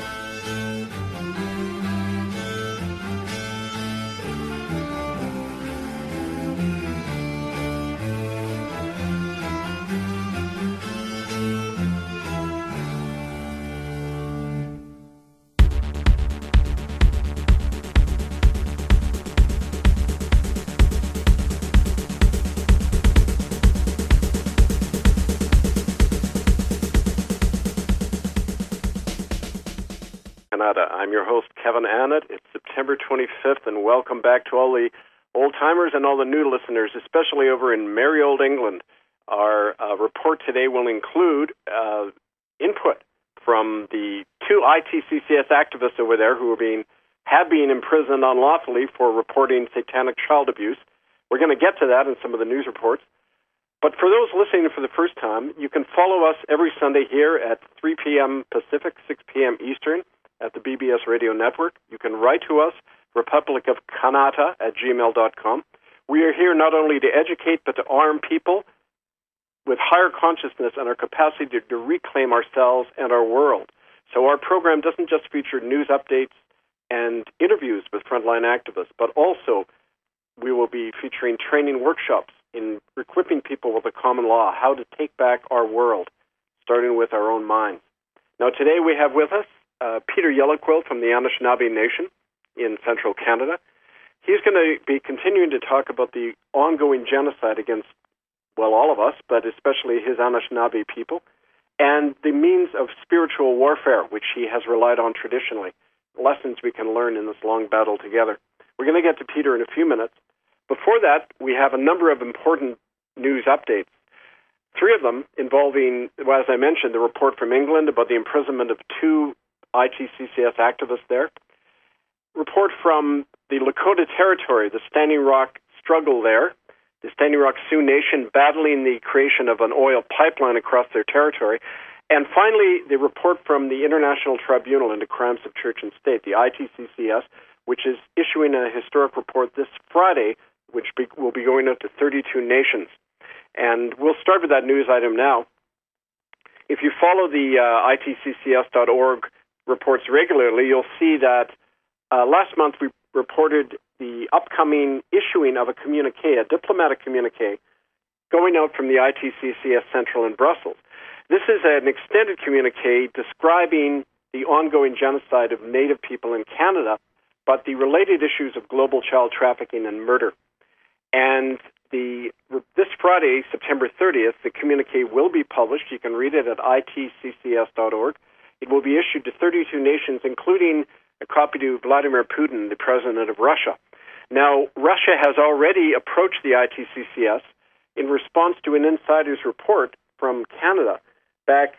I'm your host, Kevin Annett. It's September 25th, and welcome back to all the old-timers and all the new listeners, especially over in merry old England. Our report today will include input from the two ITCCS activists over there who have been imprisoned unlawfully for reporting satanic child abuse. We're going to get to that in some of the news reports. But for those listening for the first time, you can follow us every Sunday here at 3 p.m. Pacific, 6 p.m. Eastern, at the BBS Radio Network. You can write to us, republicofcanada@gmail.com. We are here not only to educate, but to arm people with higher consciousness and our capacity to reclaim ourselves and our world. So our program doesn't just feature news updates and interviews with frontline activists, but also we will be featuring training workshops in equipping people with the common law, how to take back our world, starting with our own minds. Now, today we have with us Peter Yellowquill from the Anishinaabe Nation in central Canada. He's going to be continuing to talk about the ongoing genocide against, well, all of us, but especially his Anishinaabe people, and the means of spiritual warfare, which he has relied on traditionally, lessons we can learn in this long battle together. We're going to get to Peter in a few minutes. Before that, we have a number of important news updates. Three of them involving, well, as I mentioned, the report from England about the imprisonment of two ITCCS activists there. Report from the Lakota Territory, the Standing Rock struggle there, the Standing Rock Sioux Nation battling the creation of an oil pipeline across their territory. And finally, the report from the International Tribunal into Crimes of Church and State, the ITCCS, which is issuing a historic report this Friday, which will be going out to 32 nations. And we'll start with that news item now. If you follow the ITCCS.org reports regularly, you'll see that last month we reported the upcoming issuing of a communique, a diplomatic communique, going out from the ITCCS Central in Brussels. This is an extended communique describing the ongoing genocide of Native people in Canada, but the related issues of global child trafficking and murder. And this Friday, September 30th, the communique will be published. You can read it at itccs.org. It will be issued to 32 nations, including a copy to Vladimir Putin, the president of Russia. Now, Russia has already approached the ITCCS in response to an insider's report from Canada back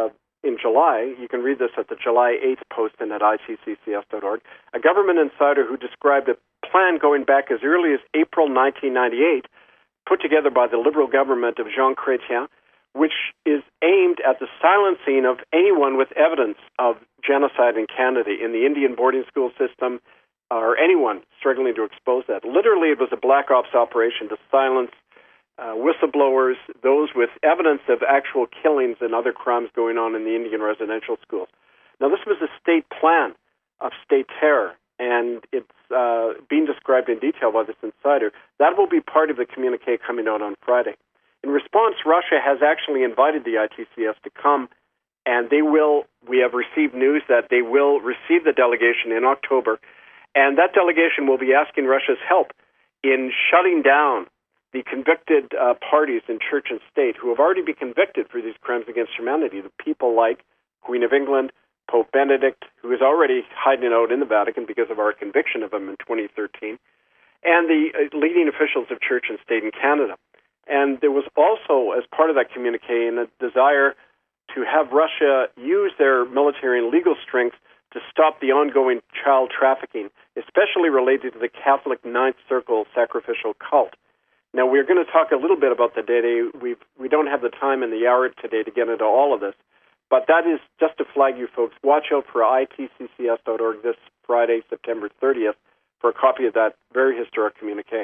in July. You can read this at the July 8th posting at itccs.org. A government insider who described a plan going back as early as April 1998, put together by the Liberal government of Jean Chrétien, which is aimed at the silencing of anyone with evidence of genocide in Canada, in the Indian boarding school system, or anyone struggling to expose that. Literally, it was a black ops operation to silence whistleblowers, those with evidence of actual killings and other crimes going on in the Indian residential schools. Now, this was a state plan of state terror, and it's being described in detail by this insider. That will be part of the communique coming out on Friday. In response, Russia has actually invited the ITCS to come, and we have received news that they will receive the delegation in October, and that delegation will be asking Russia's help in shutting down the convicted parties in church and state who have already been convicted for these crimes against humanity, the people like Queen of England, Pope Benedict, who is already hiding out in the Vatican because of our conviction of him in 2013, and the leading officials of church and state in Canada. And there was also, as part of that communique, a desire to have Russia use their military and legal strength to stop the ongoing child trafficking, especially related to the Catholic Ninth Circle sacrificial cult. Now, we're going to talk a little bit about the data. We don't have the time in the hour today to get into all of this, but that is just to flag you folks. Watch out for itccs.org this Friday, September 30th, for a copy of that very historic communique.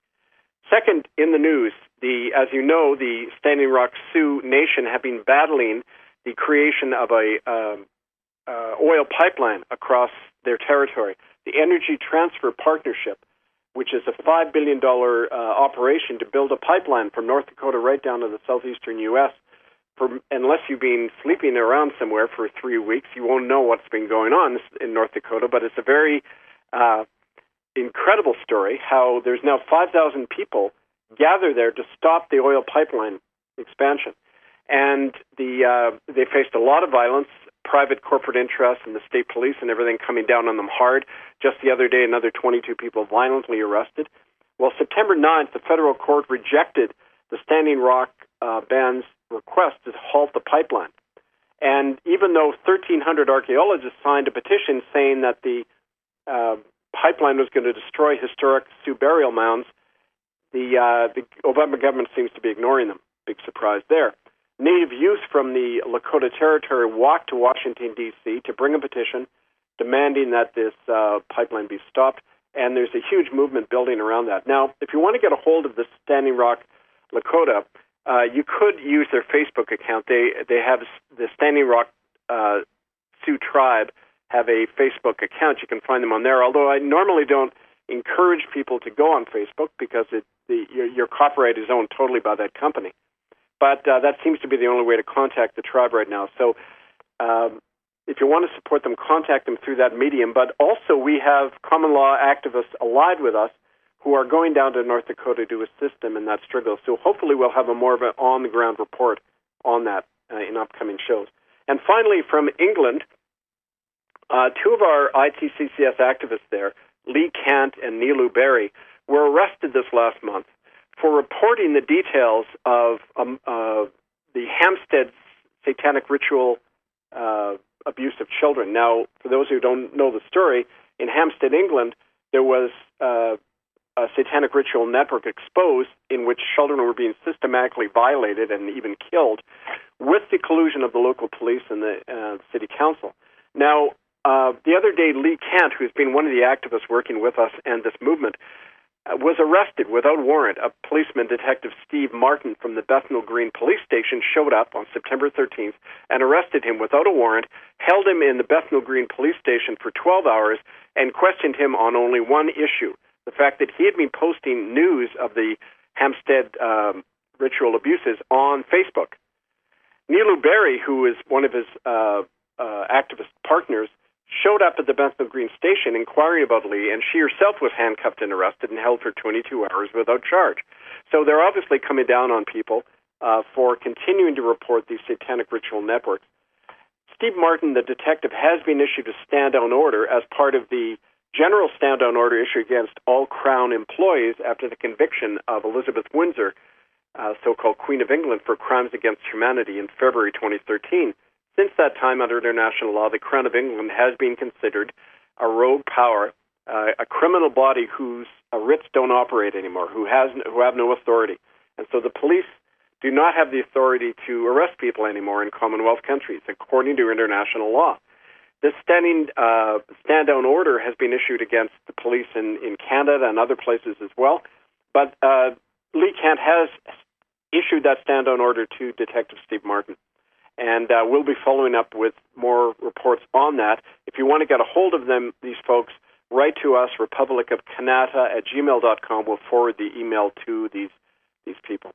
Second, in the news, as you know, the Standing Rock Sioux Nation have been battling the creation of a oil pipeline across their territory. The Energy Transfer Partnership, which is a $5 billion operation to build a pipeline from North Dakota right down to the southeastern U.S. Unless you've been sleeping around somewhere for 3 weeks, you won't know what's been going on in North Dakota. But it's a very incredible story how there's now 5,000 people gather there to stop the oil pipeline expansion. And they faced a lot of violence, private corporate interests and the state police and everything coming down on them hard. Just the other day, another 22 people violently arrested. Well, September 9th, the federal court rejected the Standing Rock Band's request to halt the pipeline. And even though 1,300 archaeologists signed a petition saying that the pipeline was going to destroy historic Sioux burial mounds, the Obama government seems to be ignoring them. Big surprise there. Native youth from the Lakota Territory walked to Washington, D.C. to bring a petition demanding that this pipeline be stopped, and there's a huge movement building around that. Now, if you want to get a hold of the Standing Rock Lakota, you could use their Facebook account. They have the Standing Rock Sioux Tribe have a Facebook account. You can find them on there, although I normally don't encourage people to go on Facebook because your copyright is owned totally by that company. But that seems to be the only way to contact the tribe right now. So if you want to support them, contact them through that medium. But also we have common law activists allied with us who are going down to North Dakota to assist them in that struggle. So hopefully we'll have a more of an on-the-ground report on that in upcoming shows. And finally, from England, two of our ITCCS activists there, Lee Kant and Nilu Berry, were arrested this last month for reporting the details of the Hampstead satanic ritual abuse of children. Now, for those who don't know the story, in Hampstead, England, there was a satanic ritual network exposed in which children were being systematically violated and even killed with the collusion of the local police and the city council. Now, the other day, Lee Kant, who's been one of the activists working with us and this movement, was arrested without warrant. A policeman, Detective Steve Martin from the Bethnal Green Police Station, showed up on September 13th and arrested him without a warrant, held him in the Bethnal Green Police Station for 12 hours, and questioned him on only one issue, the fact that he had been posting news of the Hampstead ritual abuses on Facebook. Nilu Berry, who is one of his activist partners, showed up at the Bethnal Green Station inquiring about Lee, and she herself was handcuffed and arrested and held for 22 hours without charge. So they're obviously coming down on people for continuing to report these satanic ritual networks. Steve Martin, the detective, has been issued a stand-down order as part of the general stand-down order issued against all Crown employees after the conviction of Elizabeth Windsor, so-called Queen of England, for crimes against humanity in February 2013. Since that time, under international law, the Crown of England has been considered a rogue power, a criminal body whose writs don't operate anymore, who have no authority. And so the police do not have the authority to arrest people anymore in Commonwealth countries, according to international law. This stand-down order has been issued against the police in Canada and other places as well. But Lee Kant has issued that stand-down order to Detective Steve Martin. And we'll be following up with more reports on that. If you want to get a hold of them, these folks, write to us, republicofcanada@gmail.com. We'll forward the email to these people.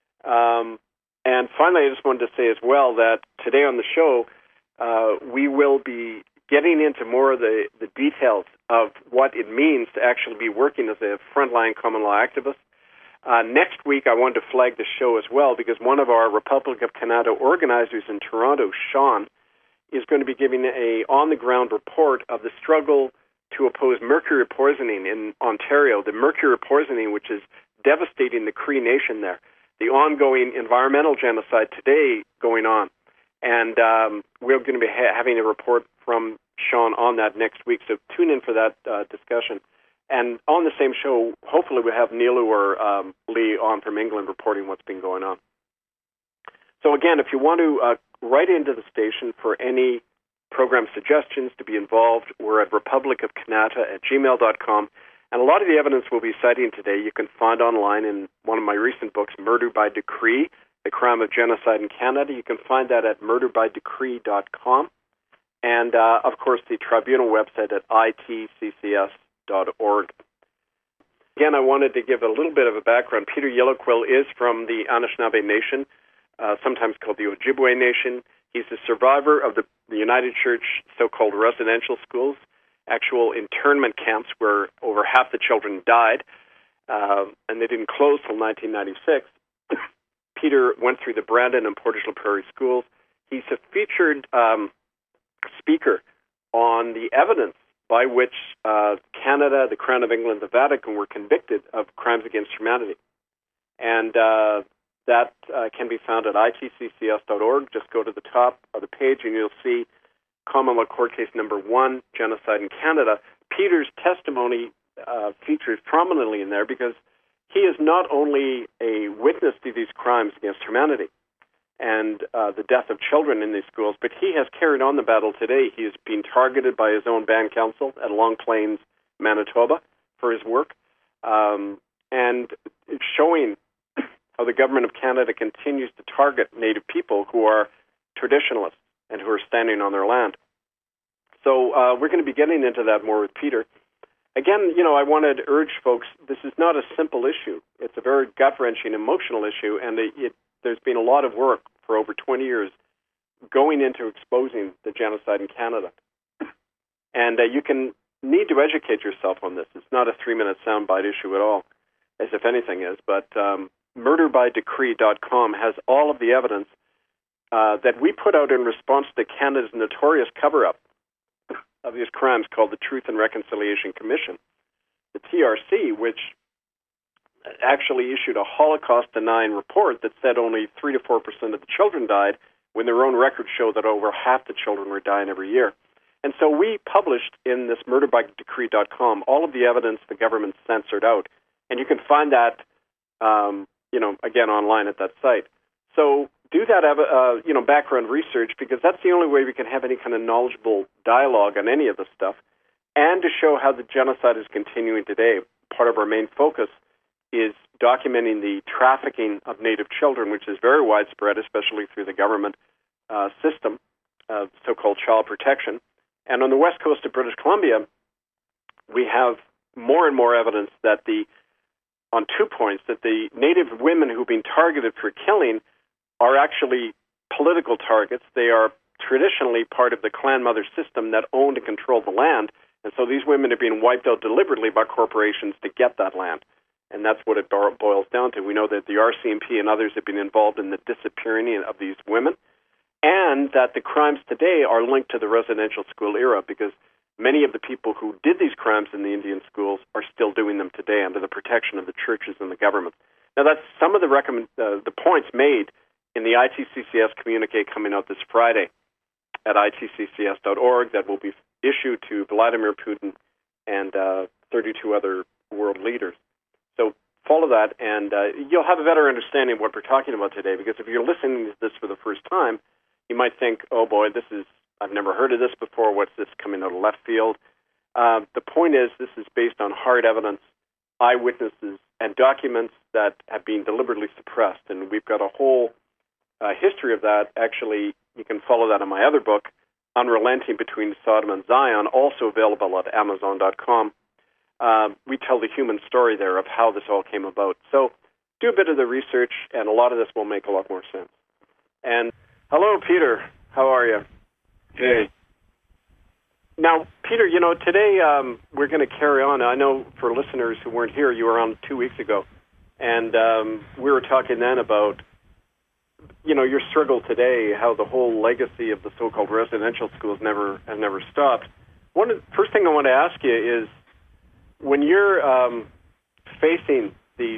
And finally, I just wanted to say as well that today on the show, we will be getting into more of the details of what it means to actually be working as a frontline common law activist. Next week, I wanted to flag the show as well because one of our Republic of Canada organizers in Toronto, Sean, is going to be giving a on-the-ground report of the struggle to oppose mercury poisoning in Ontario, the mercury poisoning which is devastating the Cree Nation there, the ongoing environmental genocide today going on. And we're going to be having a report from Sean on that next week, so tune in for that discussion. And on the same show, hopefully we'll have Nilu or Lee on from England reporting what's been going on. So again, if you want to write into the station for any program suggestions to be involved, we're at republicofcanada@gmail.com. And a lot of the evidence we'll be citing today you can find online in one of my recent books, Murder by Decree, The Crime of Genocide in Canada. You can find that at murderbydecree.com. and, of course, the Tribunal website at itccs.org. Again, I wanted to give a little bit of a background. Peter Yellowquill is from the Anishinaabe Nation, sometimes called the Ojibwe Nation. He's a survivor of the United Church so-called residential schools, actual internment camps where over half the children died, and they didn't close till 1996. Peter went through the Brandon and Portage la Prairie schools. He's a featured speaker on the evidence by which Canada, the Crown of England, the Vatican were convicted of crimes against humanity. And that can be found at itccs.org. Just go to the top of the page and you'll see Common Law Court Case Number 1, Genocide in Canada. Peter's testimony features prominently in there because he is not only a witness to these crimes against humanity and the death of children in these schools, but he has carried on the battle today. He has been targeted by his own band council at Long Plains, Manitoba, for his work, and it's showing how the government of Canada continues to target Native people who are traditionalists and who are standing on their land. So we're going to be getting into that more with Peter. Again, I wanted to urge folks, this is not a simple issue. It's a very gut-wrenching, emotional issue, and there's been a lot of work for over 20 years going into exposing the genocide in Canada. And you need to educate yourself on this. It's not a 3-minute soundbite issue at all, as if anything is, but murderbydecree.com has all of the evidence that we put out in response to Canada's notorious cover-up of these crimes called the Truth and Reconciliation Commission, the TRC, which actually issued a Holocaust-denying report that said only 3 to 4% of the children died when their own records show that over half the children were dying every year. And so we published in this murderbydecree.com all of the evidence the government censored out. And you can find that, again, online at that site. So do that, background research, because that's the only way we can have any kind of knowledgeable dialogue on any of this stuff, and to show how the genocide is continuing today. Part of our main focus is documenting the trafficking of Native children, which is very widespread, especially through the government system of so-called child protection. And on the west coast of British Columbia, we have more and more evidence that on 2 points, that the Native women who've been targeted for killing are actually political targets. They are traditionally part of the clan mother system that owned and controlled the land, and so these women are being wiped out deliberately by corporations to get that land. And that's what it boils down to. We know that the RCMP and others have been involved in the disappearing of these women, and that the crimes today are linked to the residential school era, because many of the people who did these crimes in the Indian schools are still doing them today under the protection of the churches and the government. Now, that's some of the points made in the ITCCS communique coming out this Friday at itccs.org that will be issued to Vladimir Putin and 32 other world leaders. So follow that, and you'll have a better understanding of what we're talking about today, because if you're listening to this for the first time, you might think, oh boy, I've never heard of this before. What's this coming out of left field? The point is, this is based on hard evidence, eyewitnesses, and documents that have been deliberately suppressed. And we've got a whole history of that. Actually, you can follow that in my other book, Unrelenting Between Sodom and Zion, also available at Amazon.com. We tell the human story there of how this all came about. So do a bit of the research, and a lot of this will make a lot more sense. And hello, Peter. How are you? Hey. Now, Peter, today we're going to carry on. I know for listeners who weren't here, you were on 2 weeks ago, and we were talking then about, your struggle today, how the whole legacy of the so-called residential schools has never stopped. First thing I want to ask you is, when you're facing these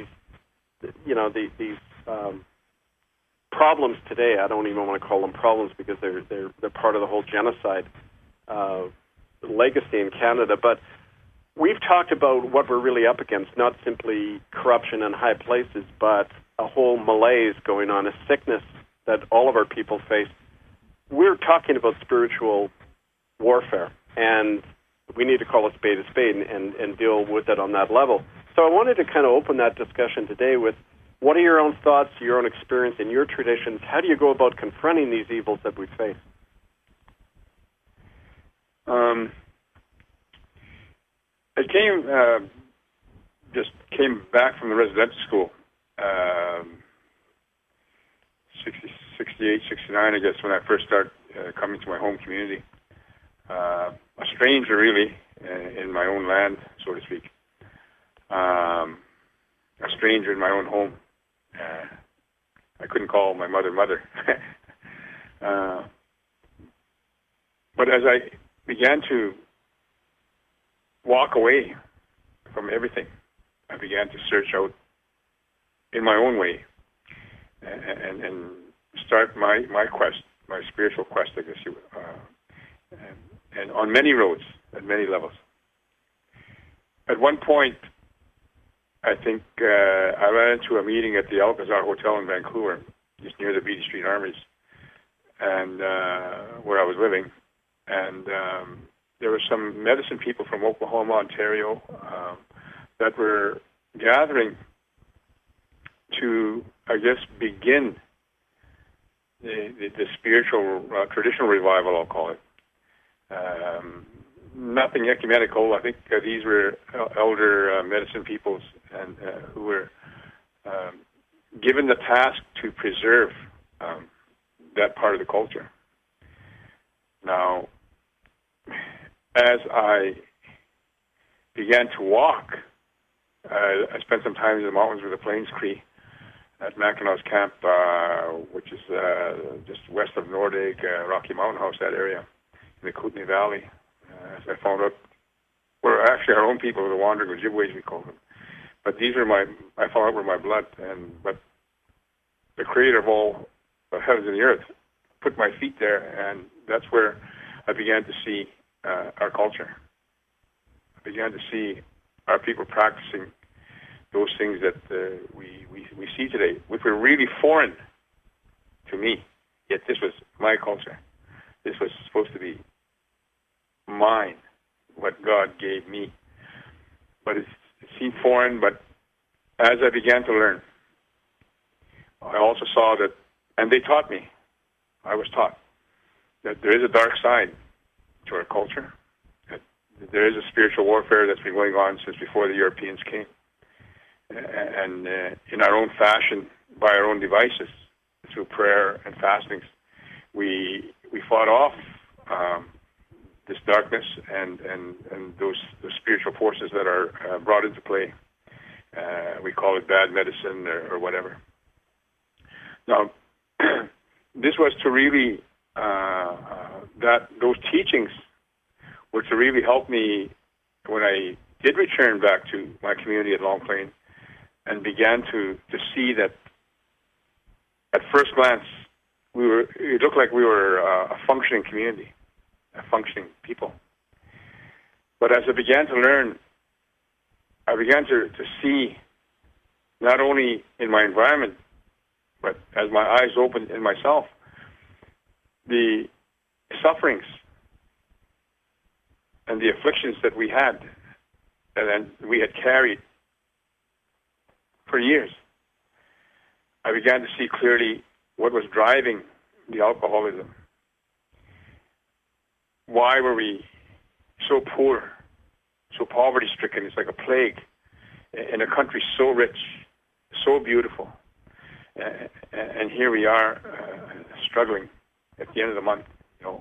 problems today, I don't even want to call them problems because they're part of the whole genocide legacy in Canada. But we've talked about what we're really up against, not simply corruption in high places, but a whole malaise going on, a sickness that all of our people face. We're talking about spiritual warfare, and we need to call a spade and deal with it on that level. So I wanted to kind of open that discussion today with, what are your own thoughts, your own experience, and your traditions? How do you go about confronting these evils that we face? I came back from the residential school, 68, 69, I guess, when I first started coming to my home community. A stranger, really, in my own land, so to speak. A stranger in my own home. I couldn't call my mother. But as I began to walk away from everything, I began to search out in my own way and start my quest, my spiritual quest, I guess you would, and on many roads, at many levels. At one point, I think I ran into a meeting at the Alcazar Hotel in Vancouver, just near the Beatty Street Armories, and where I was living. And there were some medicine people from Oklahoma, Ontario, that were gathering to, I guess, begin the spiritual, traditional revival, I'll call it. Nothing ecumenical. I think these were elder medicine peoples and who were given the task to preserve that part of the culture. Now, as I began to walk, I spent some time in the mountains with the Plains Cree at Mackinaw's Camp, which is just west of Nordegg, Rocky Mountain House, that area, in the Kootenay Valley. As I found out, were actually our own people, the wandering Ojibways, we call them. But these are I found out were my blood, but the Creator of all the heavens and the earth put my feet there, and that's where I began to see our culture. I began to see our people practicing those things that we see today, which were really foreign to me. Yet this was my culture. This was supposed to be mine, what God gave me. But it seemed foreign, but as I began to learn, I also saw that, and they taught me, I was taught, that there is a dark side to our culture, that there is a spiritual warfare that's been going on since before the Europeans came. And in our own fashion, by our own devices, through prayer and fastings, we fought off this darkness and those spiritual forces that are brought into play. We call it bad medicine or whatever. Now, this was to really those teachings were to really help me when I did return back to my community at Long Plain and began to see that at first glance it looked like we were a functioning community, a functioning people. But as I began to learn, I began to see not only in my environment, but as my eyes opened in myself, the sufferings and the afflictions that we had, and then we had carried for years. I began to see clearly what was driving the alcoholism. Why were we so poor, so poverty-stricken? It's like a plague in a country so rich, so beautiful. And here we are struggling at the end of the month,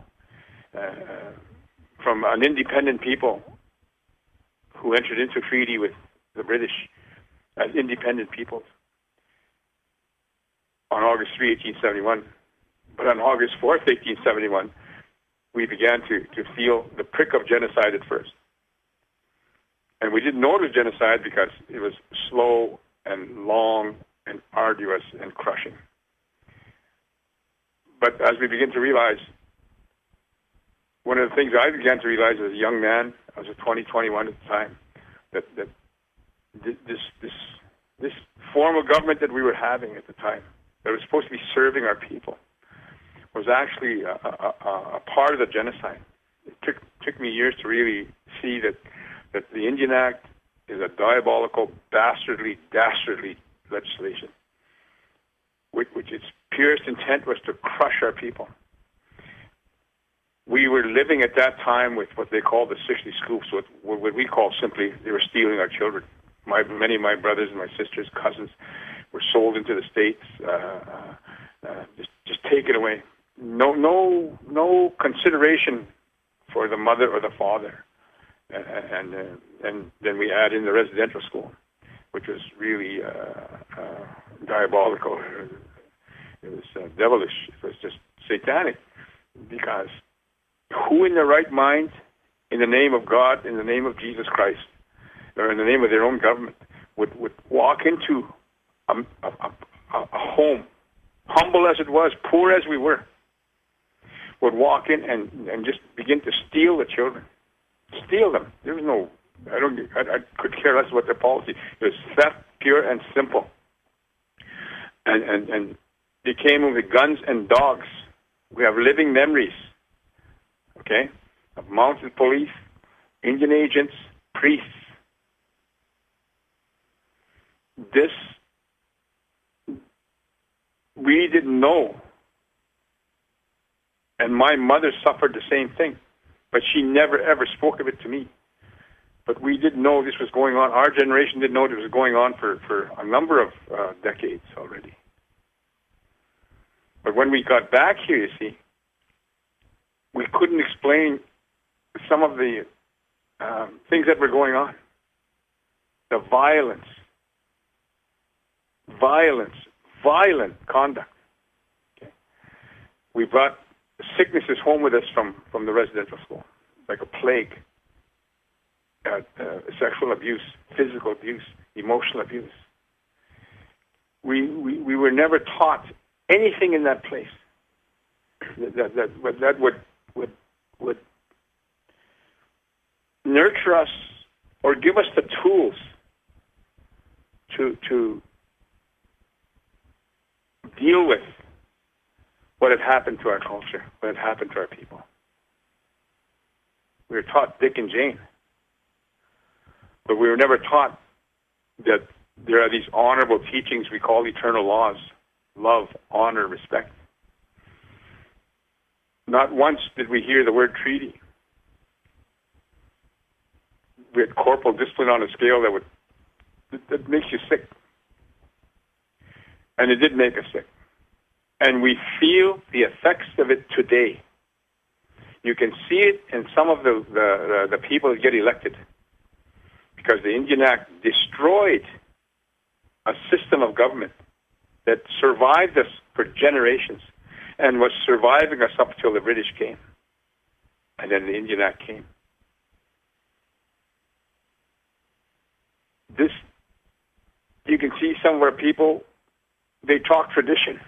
from an independent people who entered into treaty with the British as independent peoples on August 3, 1871. But on August 4th, 1871, we began to feel the prick of genocide at first. And we didn't know it was genocide because it was slow and long and arduous and crushing. But as we begin to realize, one of the things I began to realize as a young man, I was 21 at the time, that this form of government that we were having at the time, that was supposed to be serving our people, was actually a part of the genocide. It took me years to really see that the Indian Act is a diabolical, dastardly legislation, which its purest intent was to crush our people. we were living at that time with what they call the 60 scoops, what we call simply, they were stealing our children. Many of my brothers and my sisters, cousins, were sold into the States, just taken away. No consideration for the mother or the father. And then we add in the residential school, which was really diabolical. It was devilish. It was just satanic, because who in their right mind, in the name of God, in the name of Jesus Christ, or in the name of their own government, would walk into a home, humble as it was, poor as we were, would walk in and just begin to steal the children, steal them. There was no, I could care less about their policy. It was theft, pure and simple, and they came with guns and dogs. We have living memories, okay, of mounted police, Indian agents, priests. This, we didn't know. And my mother suffered the same thing, but she never, ever spoke of it to me. But we didn't know this was going on. Our generation didn't know it was going on for a number of decades already. But when we got back here, you see, we couldn't explain some of the things that were going on. The violent conduct. Okay. We brought sicknesses home with us from the residential school, like a plague. Sexual abuse, physical abuse, emotional abuse. We were never taught anything in that place that would nurture us or give us the tools to deal with what had happened to our culture, what had happened to our people. We were taught Dick and Jane, but we were never taught that there are these honorable teachings we call eternal laws: love, honor, respect. Not once did we hear the word treaty. We had corporal discipline on a scale that makes you sick. And it did make us sick. And we feel the effects of it today. You can see it in some of the people that get elected, because the Indian Act destroyed a system of government that survived us for generations and was surviving us up till the British came. And then the Indian Act came. This, you can see some of our people, they talk tradition.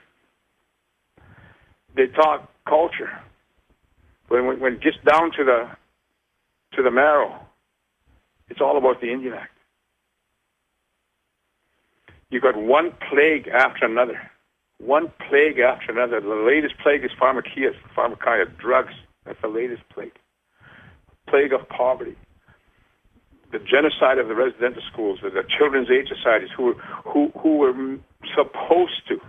They talk culture. When it gets down to the marrow, it's all about the Indian Act. You got one plague after another. One plague after another. The latest plague is pharmakia, drugs. That's the latest plague. Plague of poverty. The genocide of the residential schools, the children's aid societies, who were supposed to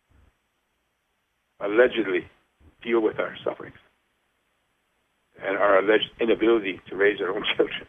allegedly deal with our sufferings and our alleged inability to raise our own children.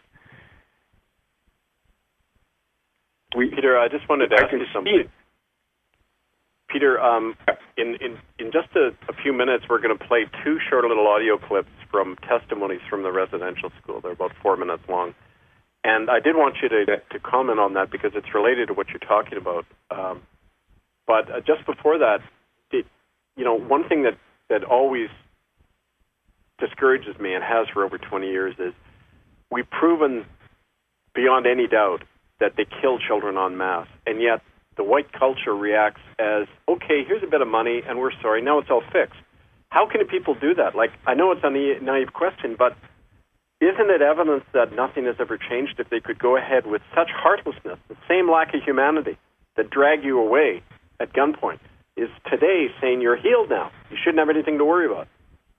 Peter, I just wanted to ask you something. Peter, in just a few minutes, we're going to play two short little audio clips from testimonies from the residential school. They're about 4 minutes long. And I did want you to comment on that because it's related to what you're talking about. But just before that, one thing that always discourages me and has for over 20 years is we've proven beyond any doubt that they kill children en masse, and yet the white culture reacts as, okay, here's a bit of money, and we're sorry, now it's all fixed. How can people do that? Like, I know it's a naive question, but isn't it evidence that nothing has ever changed if they could go ahead with such heartlessness, the same lack of humanity that drag you away at gunpoint, is today saying you're healed now. You shouldn't have anything to worry about.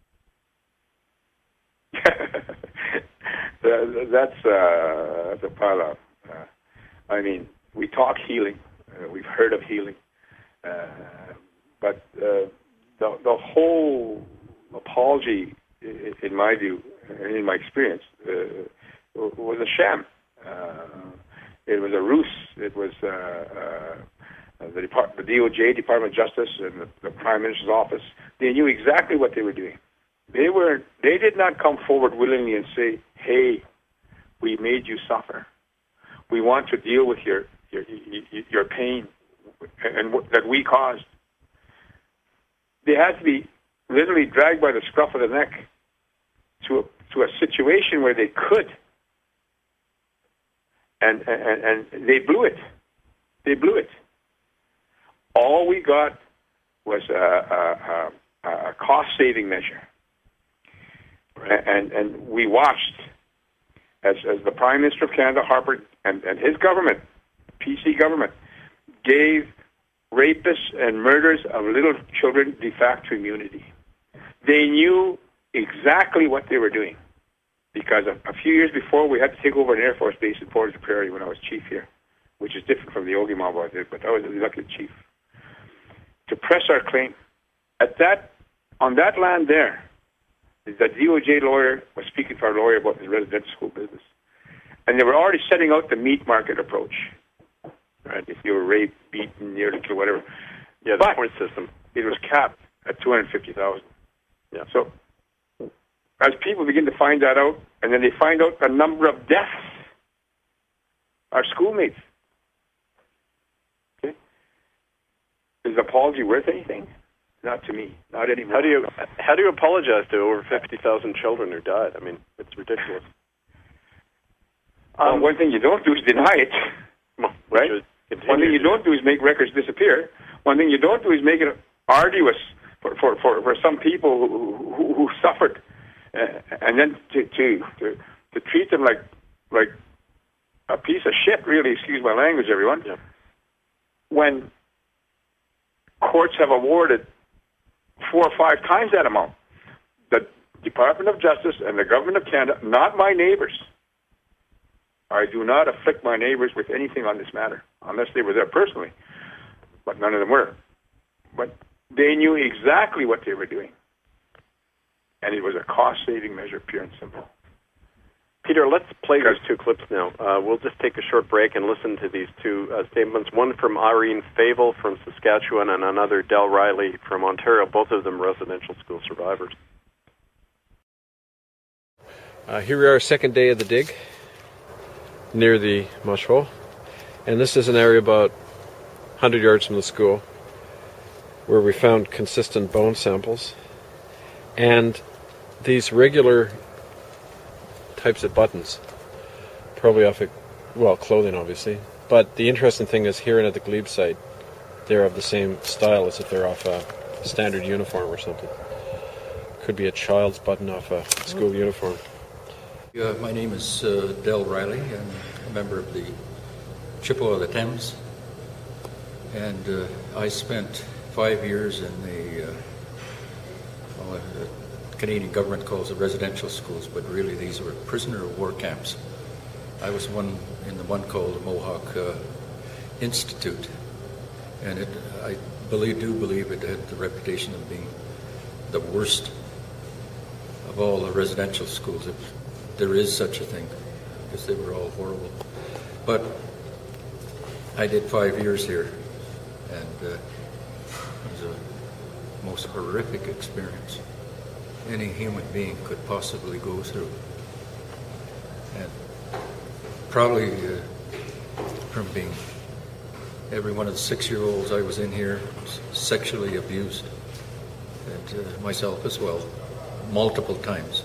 That's a pile of. I mean, we talk healing. We've heard of healing. But the whole apology in my view, in my experience, was a sham. It was a ruse. It was the DOJ, Department of Justice, and the Prime Minister's office. They knew exactly what they were doing. They did not come forward willingly and say, "Hey, we made you suffer. We want to deal with your pain and that we caused." They had to be literally dragged by the scruff of the neck to a situation where they could, and they blew it. They blew it. All we got was a cost-saving measure, and we watched as the Prime Minister of Canada, Harper, and his government, PC government, gave rapists and murderers of little children de facto immunity. They knew exactly what they were doing, because a few years before, we had to take over an Air Force base in Portage la Prairie when I was chief here, which is different from the Ogimob I did, but I was elected chief, to press our claim. On that land there, the DOJ lawyer was speaking to our lawyer about his residential school business. And they were already setting out the meat market approach. Right? If you were raped, beaten, nearly killed, whatever. Yeah, the point system. It was capped at $250,000. Yeah. So as people begin to find that out, and then they find out the number of deaths, our schoolmates. Okay? Is the apology worth anything? Not to me. Not anymore. How do you apologize to over 50,000 children who died? I mean, it's ridiculous. One thing you don't do is deny it. Right? One thing you don't do is make records disappear. One thing you don't do is make it arduous for some people who suffered, and then to treat them like a piece of shit. Really, excuse my language, everyone. Yeah. When courts have awarded 4 or 5 times that amount, the Department of Justice and the Government of Canada, not my neighbors. I do not afflict my neighbors with anything on this matter, unless they were there personally, but none of them were. But they knew exactly what they were doing, and it was a cost-saving measure, pure and simple. Peter, let's play these 2 clips now. We'll just take a short break and listen to these 2 statements, one from Irene Favel from Saskatchewan and another Del Riley from Ontario, both of them residential school survivors. Here we are, second day of the dig near the mush hole, and this is an area about 100 yards from the school where we found consistent bone samples and these regular types of buttons, probably off clothing obviously, but the interesting thing is here and at the glebe site they're of the same style as if they're off a standard uniform or something. Could be a child's button off a school uniform. My name is Del Riley. I'm a member of the Chippewa of the Thames, and I spent 5 years in the Canadian government calls it residential schools, but really these were prisoner of war camps. I was in the one called the Mohawk Institute, and I do believe it had the reputation of being the worst of all the residential schools, if there is such a thing, because they were all horrible. But I did 5 years here, and it was a most horrific experience any human being could possibly go through. And probably from being every one of the 6-year-olds I was in here was sexually abused, and myself as well, multiple times,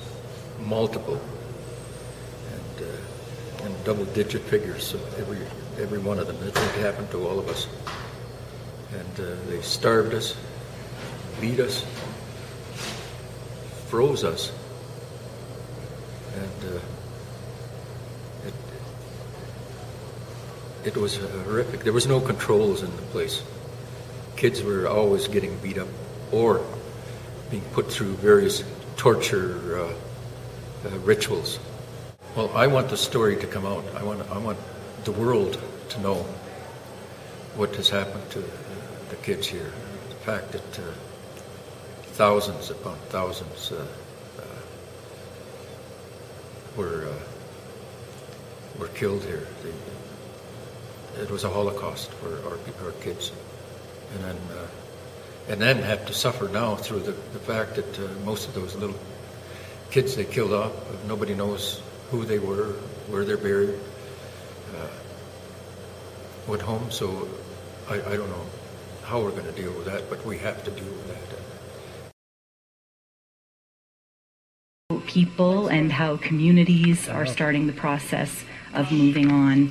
and double-digit figures. So every one of them. It happened to all of us, and they starved us, beat us, froze us, and it was horrific. There was no controls in the place. Kids were always getting beat up or being put through various torture rituals. Well, I want the story to come out. I want the world to know what has happened to the kids here. The fact that thousands upon thousands were killed here. It was a Holocaust for our kids, and then have to suffer now through the fact that most of those little kids they killed off, nobody knows who they were, where they're buried, what home. So I don't know how we're going to deal with that, but we have to deal with that. People and how communities are starting the process of moving on.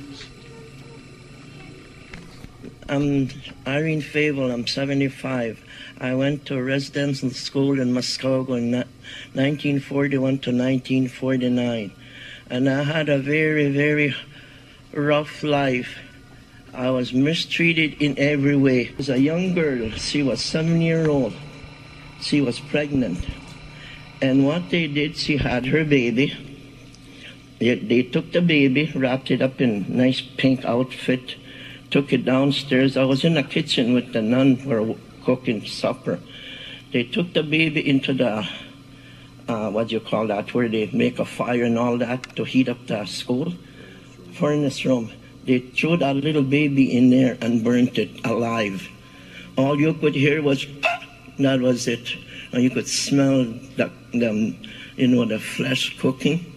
I'm Irene Fable. I'm 75. I went to residential school in Muskogee in 1941 to 1949. And I had a very, very rough life. I was mistreated in every way. As a young girl, she was 7-year-old. She was pregnant. And what they did, she had her baby. They took the baby, wrapped it up in a nice pink outfit, took it downstairs. I was in the kitchen with the nun who were cooking supper. They took the baby into the, where they make a fire and all that to heat up the school furnace room. They threw that little baby in there and burnt it alive. All you could hear was, that was it. And you could smell the flesh cooking.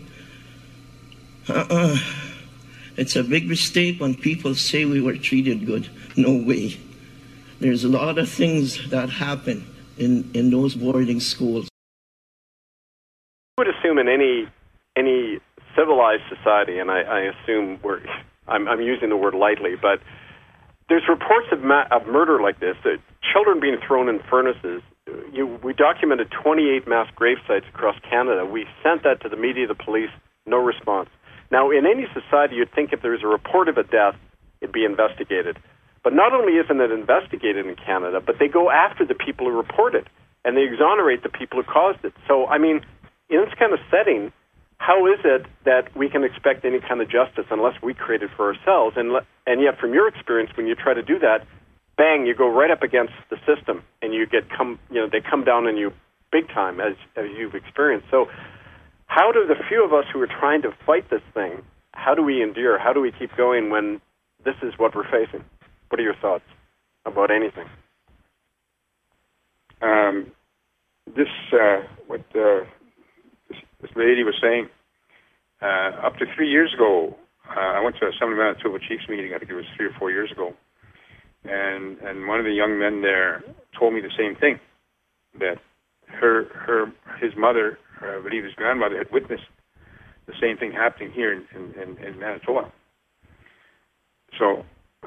It's a big mistake when people say we were treated good. No way. There's a lot of things that happen in those boarding schools. I would assume in any civilized society, and I assume I'm using the word lightly, but there's reports of murder like this, children being thrown in furnaces. We documented 28 mass grave sites across Canada. We sent that to the media, the police, no response. Now, in any society, you'd think if there was a report of a death, it'd be investigated. But not only isn't it investigated in Canada, but they go after the people who report it, and they exonerate the people who caused it. So, I mean, in this kind of setting, how is it that we can expect any kind of justice unless we create it for ourselves? And yet, from your experience, when you try to do that, bang, you go right up against the system, and they come down on you big time, as you've experienced. So, how do the few of us who are trying to fight this thing, how do we endure? How do we keep going when this is what we're facing? What are your thoughts about anything? This lady was saying, up to 3 years ago, I went to a Assembly Manitoba Chiefs meeting, I think it was 3 or 4 years ago, and one of the young men there told me the same thing, that his mother, or I believe his grandmother, had witnessed the same thing happening here in Manitoba. So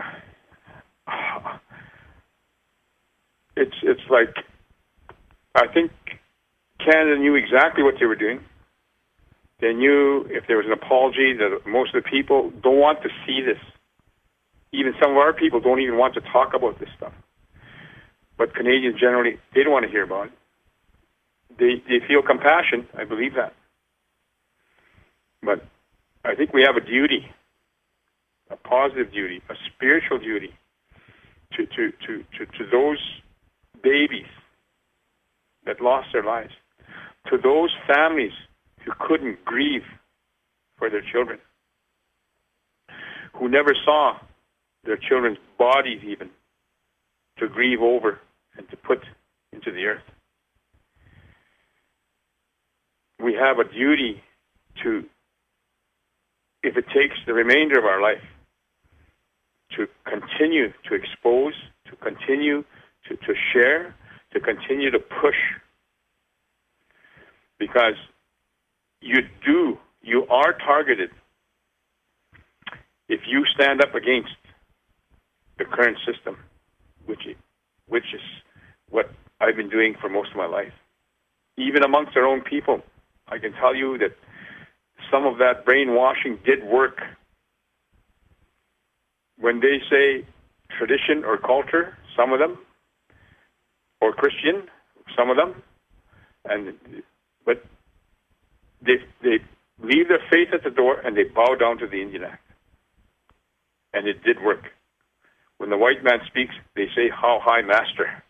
it's like, I think Canada knew exactly what they were doing. They knew if there was an apology that most of the people don't want to see this. Even some of our people don't even want to talk about this stuff. But Canadians generally, they don't want to hear about it. They feel compassion, I believe that. But I think we have a duty, a positive duty, a spiritual duty to those babies that lost their lives, to those families who couldn't grieve for their children, who never saw their children's bodies even to grieve over and to put into the earth. We have a duty to, if it takes the remainder of our life, to continue to expose, to continue to share, to continue to push. Because you are targeted if you stand up against the current system, which is what I've been doing for most of my life. Even amongst our own people, I can tell you that some of that brainwashing did work. When they say tradition or culture, some of them, or Christian, some of them, but they leave their faith at the door and they bow down to the Indian Act. And it did work. When the white man speaks, they say, "How high, master?"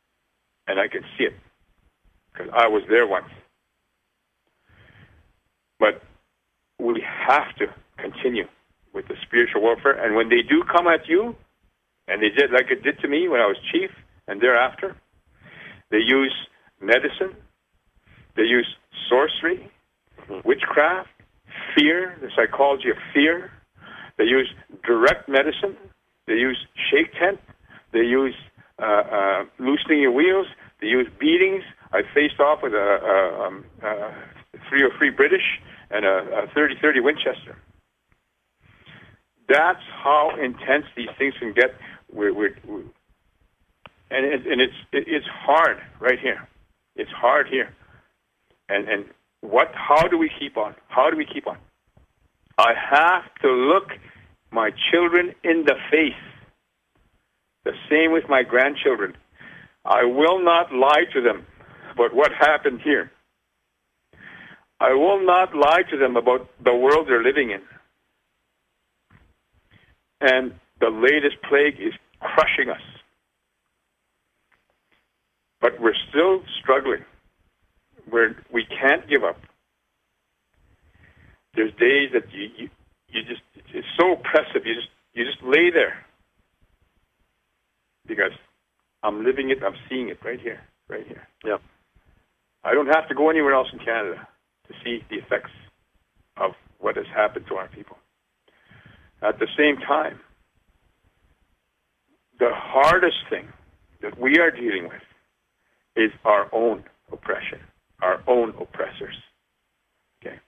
And I can see it, because I was there once. But we have to continue with the spiritual warfare. And when they do come at you, and they did like it did to me when I was chief and thereafter, they use medicine, they use sorcery, witchcraft, fear, the psychology of fear. They use direct medicine. They use shake tent. They use loosening your wheels. They use beatings. I faced off with a 303 British and a 30-30 Winchester. That's how intense these things can get. It's hard right here. It's hard here. And how do we keep on? How do we keep on? I have to look my children in the face. The same with my grandchildren. I will not lie to them about what happened here. I will not lie to them about the world they're living in. And the latest plague is crushing us. But we're still struggling. We can't give up. There's days that you just, it's so oppressive. You just lay there. Because I'm living it, I'm seeing it right here. Yeah. I don't have to go anywhere else in Canada to see the effects of what has happened to our people. At the same time, the hardest thing that we are dealing with is our own oppression, our own oppressors. Okay,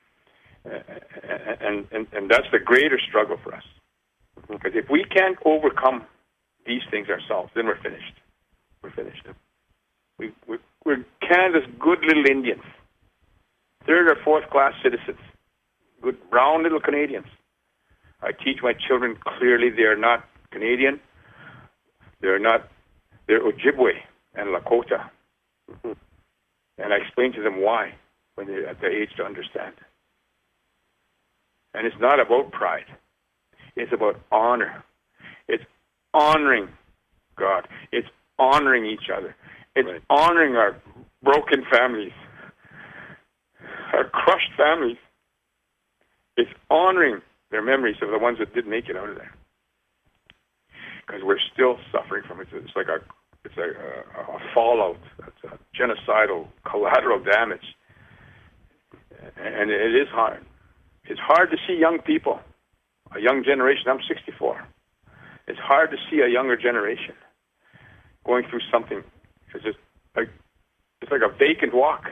and that's the greater struggle for us. Because if we can't overcome these things ourselves, then we're finished. We're finished. We're Canada's good little Indians, third or fourth class citizens, good brown little Canadians. I teach my children clearly they are not Canadian. They're Ojibwe and Lakota. And I explain to them why when they're at the age to understand. And it's not about pride. It's about honor. It's honoring God. It's honoring each other. It's honoring our broken families, our crushed families. It's honoring their memories of the ones that didn't make it out of there. Because we're still suffering from it. It's like a fallout. It's a genocidal collateral damage. And it is hard. It's hard to see young people, a young generation. I'm 64. It's hard to see a younger generation going through something. It's like a vacant walk.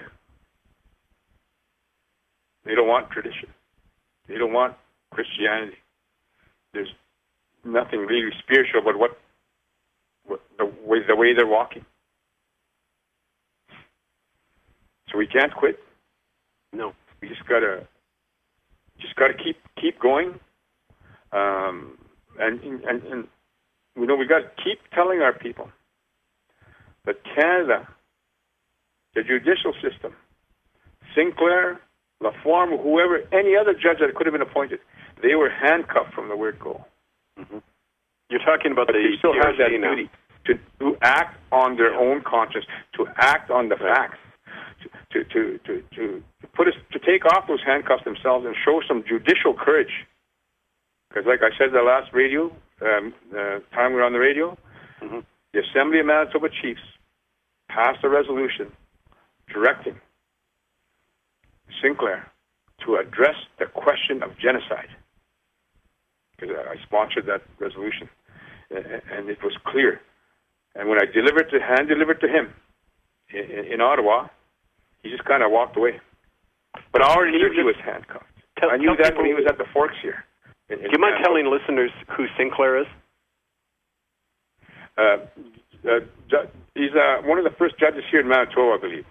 They don't want tradition. They don't want Christianity. There's nothing really spiritual about the way they're walking. So we can't quit. No, we just gotta keep going. And we got to keep telling our people that Canada, the judicial system, Sinclair, Laforme, whoever, any other judge that could have been appointed, they were handcuffed from the word go. Mm-hmm. You're talking about but they still have that duty to act on their own conscience, to act on the facts, to take off those handcuffs themselves and show some judicial courage. Because, like I said, the last radio time we were on the radio, the Assembly of Manitoba Chiefs passed a resolution directing Sinclair to address the question of genocide. Because I sponsored that resolution, and it was clear. And when I hand delivered to him in Ottawa, he just kind of walked away. But I already knew he was handcuffed. I knew that when he was at the Forks here. Do you mind telling listeners who Sinclair is? He's one of the first judges here in Manitoba, I believe.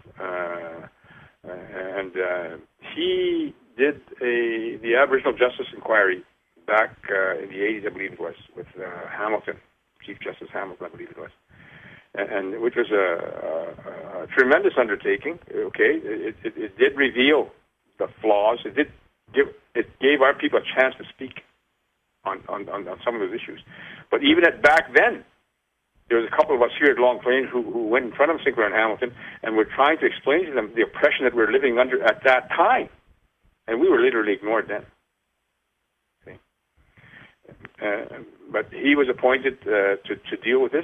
And he did the Aboriginal Justice Inquiry back in the 80s, I believe it was, with Hamilton, Chief Justice Hamilton, I believe it was. And which was a tremendous undertaking. Okay, it did reveal the flaws. It gave our people a chance to speak on some of those issues. But even back then, there was a couple of us here at Long Plain who went in front of Sinclair and Hamilton and were trying to explain to them the oppression that we're living under at that time. And we were literally ignored then. But he was appointed to deal with this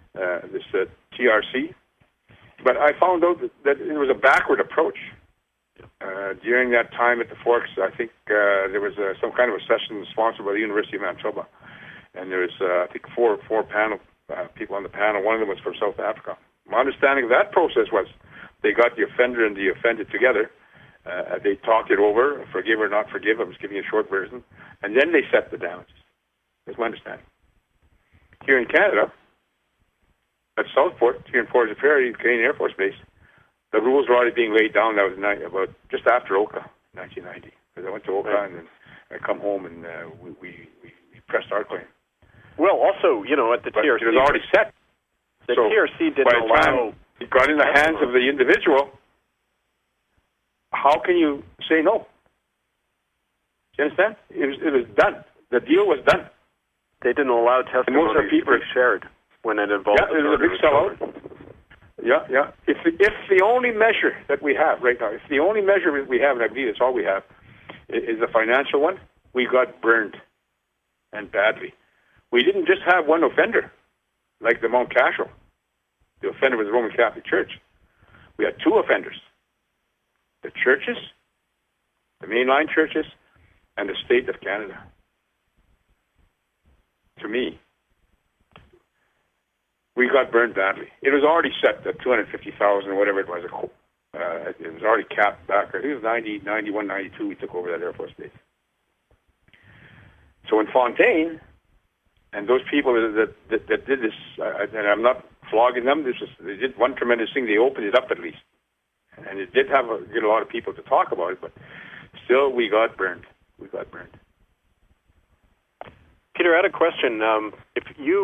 TRC. But I found out that it was a backward approach. During that time at the Forks, I think there was some kind of a session sponsored by the University of Manitoba. And there was, I think, four panel people on the panel. One of them was from South Africa. My understanding of that process was they got the offender and the offended together. They talked it over, forgive or not forgive. I was giving you a short version. And then they set the damages. That's my understanding. Here in Canada, at Southport, here in Portage la Prairie, Canadian Air Force Base, the rules were already being laid down. That was about just after OCA, 1990. Because I went to OCA and then I come home and we pressed our claim. Well, also, at the TRC, it was already set. The TRC didn't allow. By the time it got in the hands of the individual, how can you say no? Do you understand? It was done. The deal was done. They didn't allow testimony to be shared when it involved. Yeah, it was a big sellout. Yeah. If the only measure that we have right now, if the only measure we have, and I believe it's all we have, is a financial one, we got burned, and badly. We didn't just have one offender, like the Mount Cashel. The offender was the Roman Catholic Church. We had two offenders. The churches, the mainline churches, and the state of Canada. To me, we got burned badly. It was already set at 250,000 or whatever it was. It was already capped back. I think it was 90, 91, 92 we took over that Air Force base. So in Fontaine, and those people that did this, and I'm not flogging them, they did one tremendous thing. They opened it up at least. And it did get a lot of people to talk about it, but still we got burned. We got burned. Peter, I had a question. If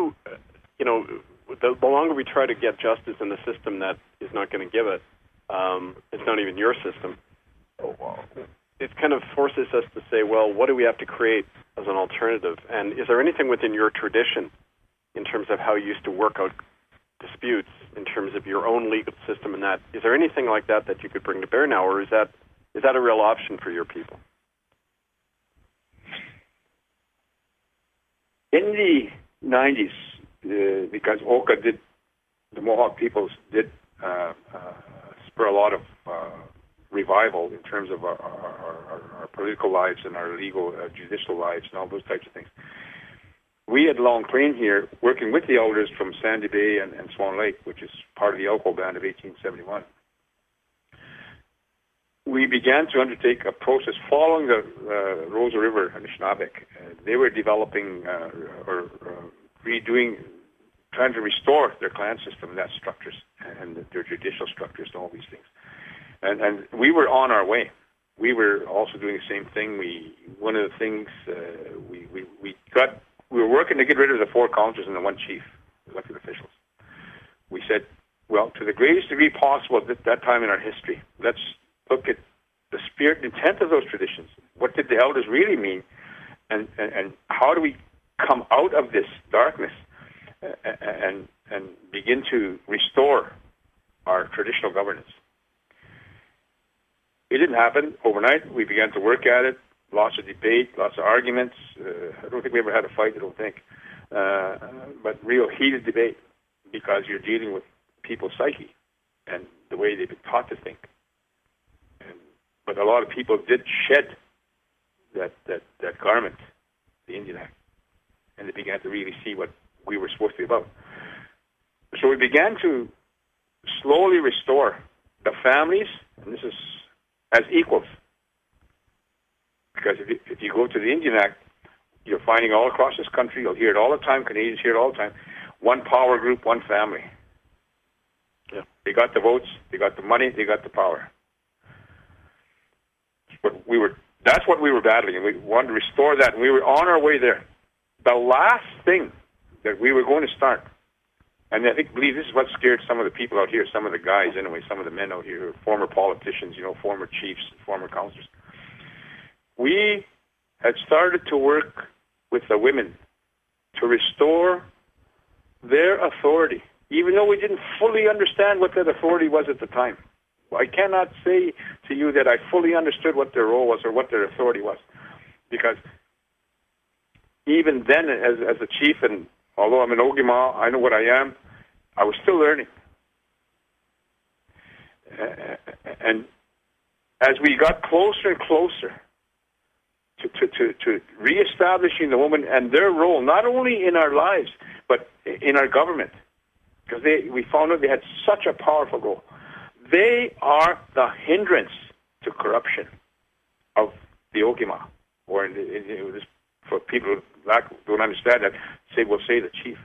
the longer we try to get justice in the system that is not going to give it, it's not even your system, it kind of forces us to say, well, what do we have to create as an alternative? And is there anything within your tradition in terms of how you used to work out disputes, in terms of your own legal system and that? Is there anything like that you could bring to bear now, or is that a real option for your people? In the 90s, because OCA the Mohawk peoples did spur a lot of revival in terms of our political lives and our legal, judicial lives and all those types of things. We at Long Plain here, working with the elders from Sandy Bay and Swan Lake, which is part of the Elko Band of 1871, we began to undertake a process following the Rosa River Anishinaabeg. They were developing or redoing, trying to restore their clan system and that structures and their judicial structures and all these things. And we were on our way. We were also doing the same thing. One of the things we were working to get rid of the 4 councillors and the 1 chief, elected officials. We said, well, to the greatest degree possible at that time in our history, let's look at the spirit and intent of those traditions. What did the elders really mean? And how do we come out of this darkness and begin to restore our traditional governance? It didn't happen overnight. We began to work at it. Lots of debate, lots of arguments. I don't think we ever had a fight, I don't think. But real heated debate, because you're dealing with people's psyche and the way they've been taught to think. But a lot of people did shed that garment, the Indian Act, and they began to really see what we were supposed to be about. So we began to slowly restore the families, and this is as equals. Because if you go to the Indian Act, you're finding all across this country, you'll hear it all the time, Canadians hear it all the time, one power group, one family. Yeah. They got the votes, they got the money, they got the power. But that's what we were battling, and we wanted to restore that, and we were on our way there. The last thing that we were going to start, and I believe this is what scared some of the people out here, some of the guys anyway, some of the men out here, former politicians, former chiefs, former councillors. We had started to work with the women to restore their authority, even though we didn't fully understand what that authority was at the time. I cannot say to you that I fully understood what their role was or what their authority was, because even then, as a chief, and although I'm an Ogima, I know what I am, I was still learning. And as we got closer and closer to reestablishing the woman and their role, not only in our lives, but in our government, because we found out they had such a powerful role. They are the hindrance to corruption of the Ogima, or for people who don't understand that, we'll say the chief.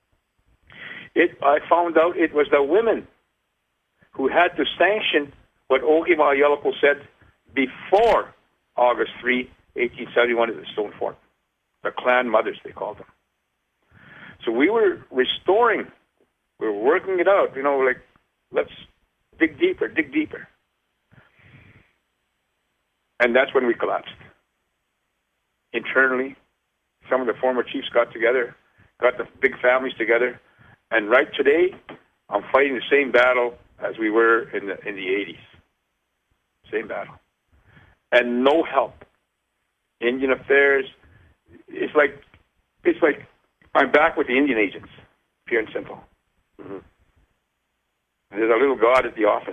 I found out it was the women who had to sanction what Ogima Yaloko said before August 3, 1871 at the Stone Fort. The clan mothers, they called them. So we were restoring, we were working it out, let's dig deeper. And that's when we collapsed. Internally, some of the former chiefs got together, got the big families together, and right today, I'm fighting the same battle as we were in the 80s. Same battle. And no help. Indian affairs, it's like I'm back with the Indian agents, pure and simple. Mm-hmm. There's a little God at the office.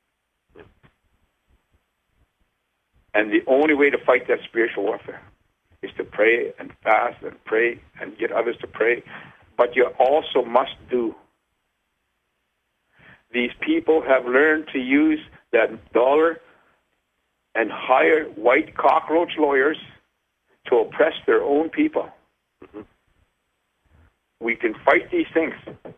And the only way to fight that spiritual warfare is to pray and fast and pray and get others to pray. But you also must do. These people have learned to use that dollar and hire white cockroach lawyers to oppress their own people. Mm-hmm. We can fight these things.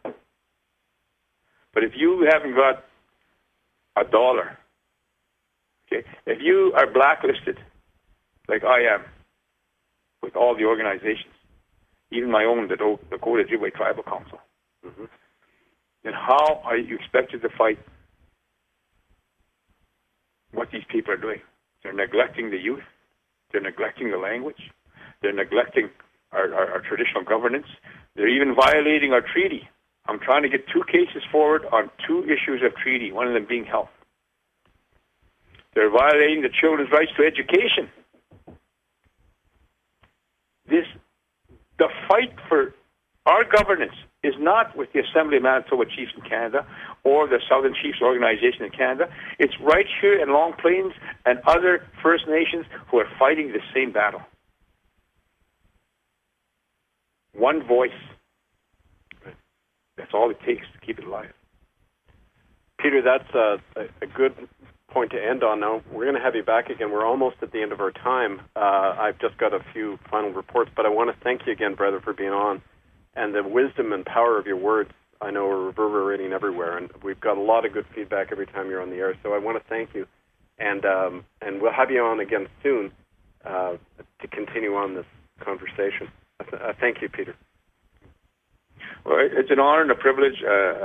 But if you haven't got a dollar, okay, if you are blacklisted, like I am, with all the organizations, even my own, the Dakota Ojibwe Tribal Council, mm-hmm, then how are you expected to fight what these people are doing? They're neglecting the youth. They're neglecting the language. They're neglecting our traditional governance. They're even violating our treaty. I'm trying to get 2 cases forward on 2 issues of treaty, one of them being health. They're violating the children's rights to education. The fight for our governance is not with the Assembly of Manitoba Chiefs in Canada or the Southern Chiefs Organization in Canada. It's right here in Long Plains and other First Nations who are fighting the same battle. One voice. That's all it takes to keep it alive. Peter, that's a good point to end on. Now, we're going to have you back again. We're almost at the end of our time. I've just got a few final reports, but I want to thank you again, brother, for being on. And the wisdom and power of your words, I know, are reverberating everywhere. And we've got a lot of good feedback every time you're on the air. So I want to thank you. And we'll have you on again soon to continue on this conversation. Thank you, Peter. Well, it's an honor and a privilege.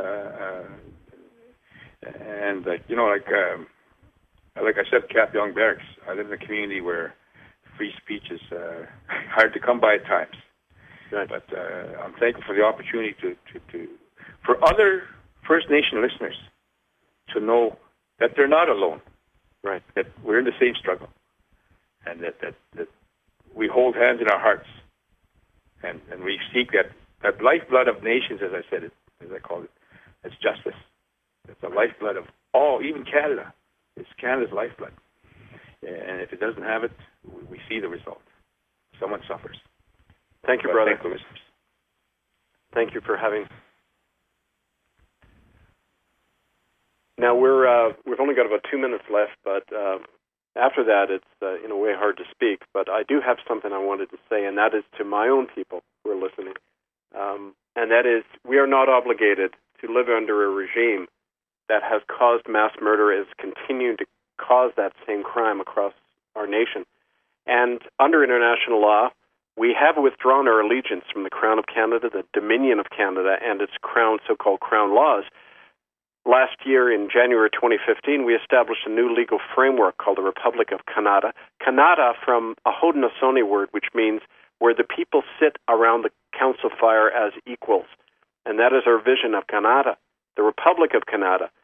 And, like I said, Cap Young Barracks, I live in a community where free speech is hard to come by at times. Right. But I'm thankful for the opportunity for other First Nation listeners to know that they're not alone. Right. That we're in the same struggle, and that we hold hands in our hearts, and we seek that lifeblood of nations, as I said it, as I call it, as justice. It's the lifeblood of all, even Canada. It's Canada's lifeblood. And if it doesn't have it, we see the result. Someone suffers. Thank you, brother. Thank you, listeners. Thank you for having. Now we've only got about 2 minutes left, but after that it's in a way hard to speak. But I do have something I wanted to say, and that is to my own people who are listening, and that is we are not obligated to live under a regime that has caused mass murder, is continuing to cause that same crime across our nation. And under international law, we have withdrawn our allegiance from the Crown of Canada, the Dominion of Canada, and its crown, so-called crown laws. Last year, in January 2015, we established a new legal framework called the Republic of Kanata. Kanata, from a Haudenosaunee word, which means where the people sit around the council fire as equals. And that is our vision of Kanata, the Republic of Kanata.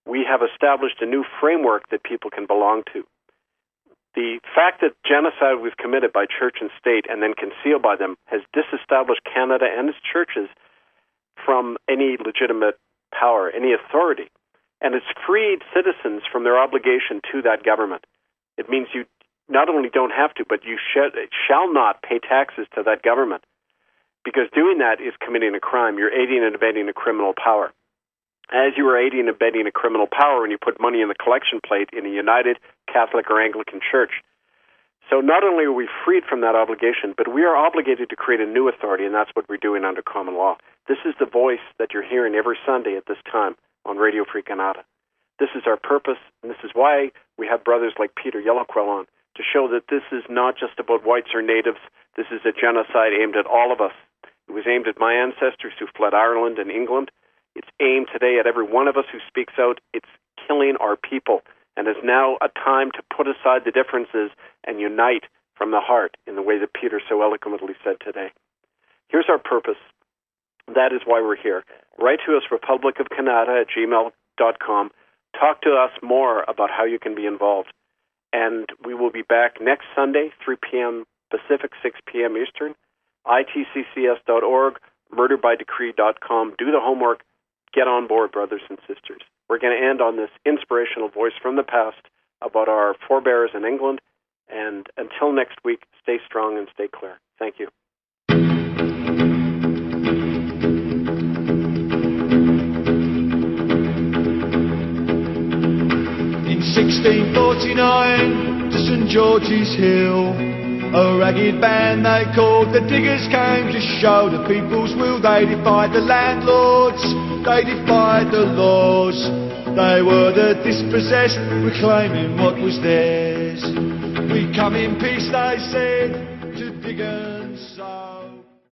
we have established a new framework that people can belong to. The fact that genocide was committed by church and state and then concealed by them has disestablished Canada and its churches from any legitimate power, any authority. And it's freed citizens from their obligation to that government. It means you not only don't have to, but you shall not pay taxes to that government, because doing that is committing a crime. You're aiding and abetting a criminal power. As you are aiding and abetting a criminal power when you put money in the collection plate in a United Catholic or Anglican church. So not only are we freed from that obligation, but we are obligated to create a new authority, and that's what we're doing under common law. This is the voice that you're hearing every Sunday at this time on Radio Free Canada. This is our purpose, and this is why we have brothers like Peter Yellowquill on, to show that this is not just about whites or natives. This is a genocide aimed at all of us. It was aimed at my ancestors who fled Ireland and England. It's aimed today at every one of us who speaks out. It's killing our people, and is now a time to put aside the differences and unite from the heart in the way that Peter so eloquently said today. Here's our purpose. That is why we're here. Write to us, republicofcanada@gmail.com. Talk to us more about how you can be involved. And we will be back next Sunday, 3 p.m. Pacific, 6 p.m. Eastern, itccs.org, murderbydecree.com. Do the homework. Get on board, brothers and sisters. We're going to end on this inspirational voice from the past about our forebears in England. And until next week, stay strong and stay clear. Thank you. In 1649, to St. George's Hill, a ragged band they called the Diggers came to show the people's will. They defied the landlords, they defied the laws. They were the dispossessed, reclaiming what was theirs. We come in peace, they said.